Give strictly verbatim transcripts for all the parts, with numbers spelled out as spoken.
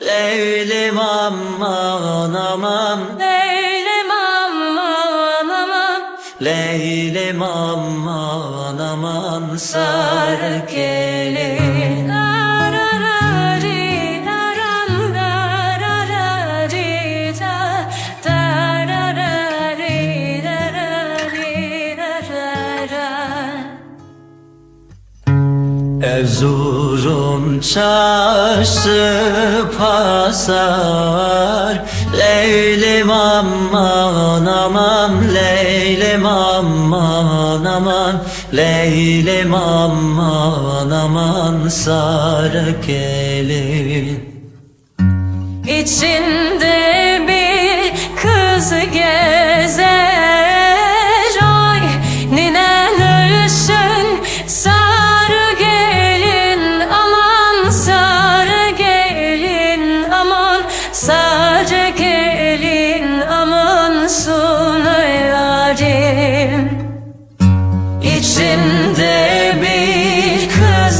Leylim aman aman, Leylim aman aman, Leylim aman aman, sarı gelin. Dararari, daran, dararari, da, dararari, darari, dararan. Erzurum çarşı pazar, Leylim aman aman, Leylim aman aman, Leylim aman aman, sarı gelin. İçinde bir kız gezer, oy ninen ölsün, sarı gelin aman, sarı gelin aman, sarı gelin aman, suna yarim. İçinde bir kız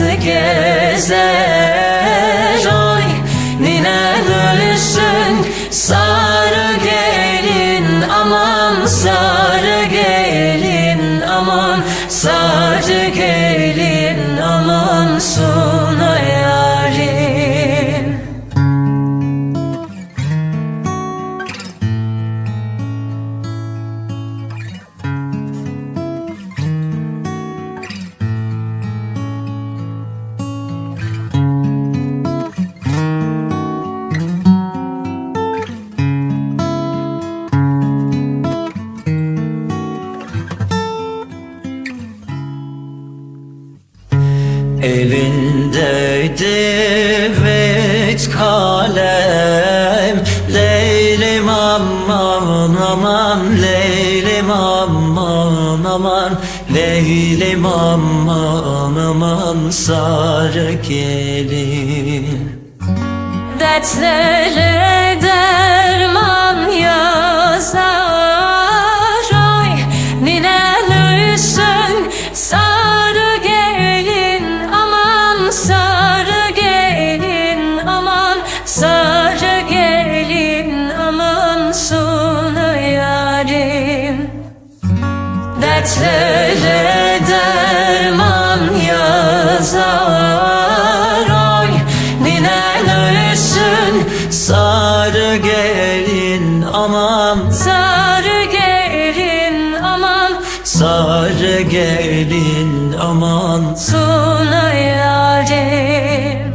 gezer, oy ninen ölsün, sarı gelin aman, sarı gelin aman, sarı gelin aman, suna yarim. Elinde devet kalem, Leylim aman aman, Leylim aman aman, Leylim aman aman, sarı gelin. Dertlere derman yazar, oy ninen ölsün, sarı gelin aman, sarı gelin aman, sarı gelin aman, suna yarim. Dertlere derman yazar, oy ninen ölsün, Sarı gelin aman, sarı gelin aman, sarı gelin aman, suna yarim.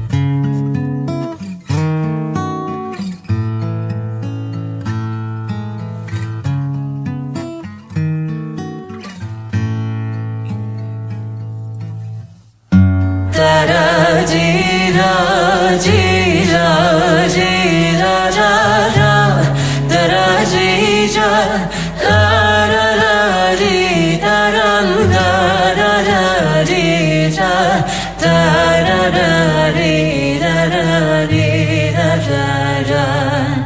Daracira, cira, cira, ra, ra, daracira, dararari, daran, dararari, ra, dararari, darari, dararan.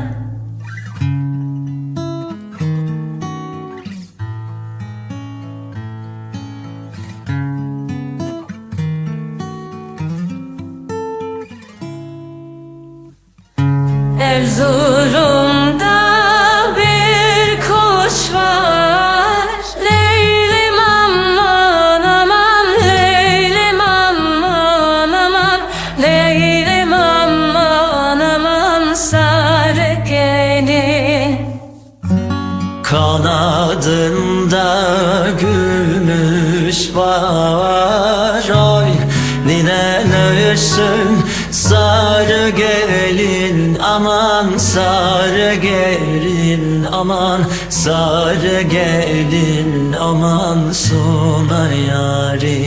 Erzurum'da bir kuş var, Leylim aman aman, Leylim aman aman, Leylim aman aman, sarı gelin. kanadında gümüş var, oy ninen ölsün, sarı gelin aman, sarı gelin aman, sarı gelin aman, suna yarim.